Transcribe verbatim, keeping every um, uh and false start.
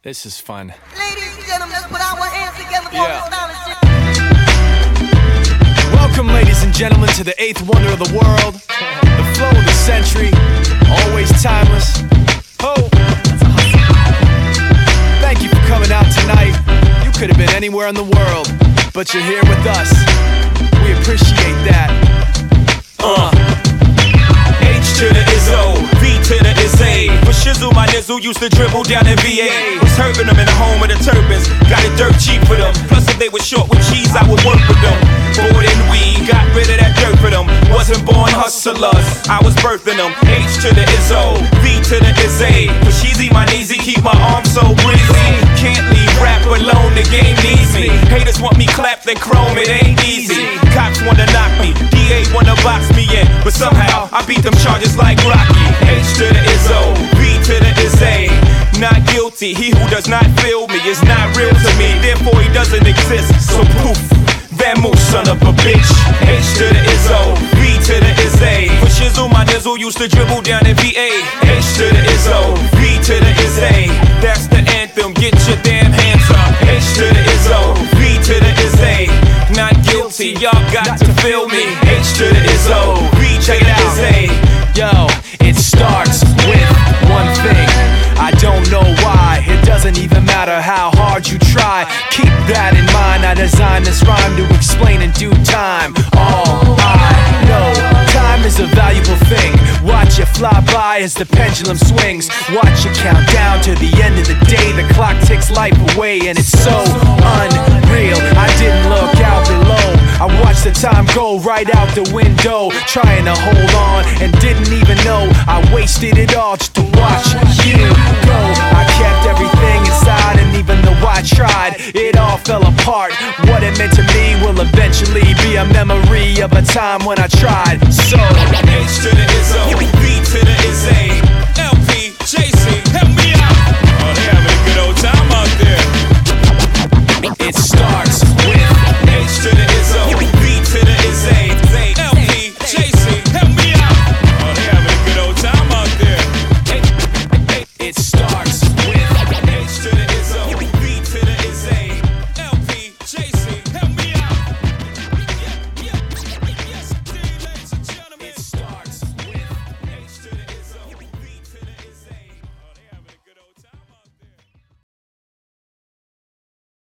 This is fun. Ladies and gentlemen, let's put our hands together for Yeah. this Welcome, ladies and gentlemen, to the eighth wonder of the world, the flow of the century, always timeless. Ho! Thank you for coming out tonight. You could have been anywhere in the world, but you're here with us. We appreciate that. Uh. H to the Izzo, V to the Izzy. For shizzle, my nizzle used to dribble down in V A. Was hurting them in the home of the turbans. Got it dirt cheap for them. Plus, if they were short with cheese, I would work with them. Bored and weed, got rid of that dirt for them. Wasn't born hustlers, I was birthing them. H to the Izzo, V to the Izzy. For cheesy, my kneesy, keep my arms so breezy. Can't leave rap alone, the game needs me. Haters want me clapped and chrome, it ain't easy. Cops wanna knock me, D A wanna box me in, but somehow I beat them charges like Rocky. H to the Izzo, V to the Izzy. Not guilty, he who does not feel me is not real to me, therefore he doesn't exist. So poof, Vamoose, son of a bitch. H to the Izzo, V to the Izzy. For shizzle, my nizzle used to dribble down in V A. H to the Izzo, V to the Izzy. That's the anthem, get your damn hands up. H to the Izzo, V to the Izzy. Not guilty, y'all got to feel me. H to the Izzo, V to the Izzy. Yo, it starts with one thing. I don't know why, it doesn't even matter how hard you try. Keep that in mind, I designed this rhyme to explain in due time. All I know, time is a valuable thing. Watch it fly by as the pendulum swings. Watch it count down to the end of the day. The clock ticks life away and it's so unreal. I didn't look out below, I watched the time go right out the window, trying to hold on and didn't even know I wasted it all just to watch you go. I kept everything inside, and even though I tried, it all fell apart. What it meant to me will eventually be a memory of a time when I tried so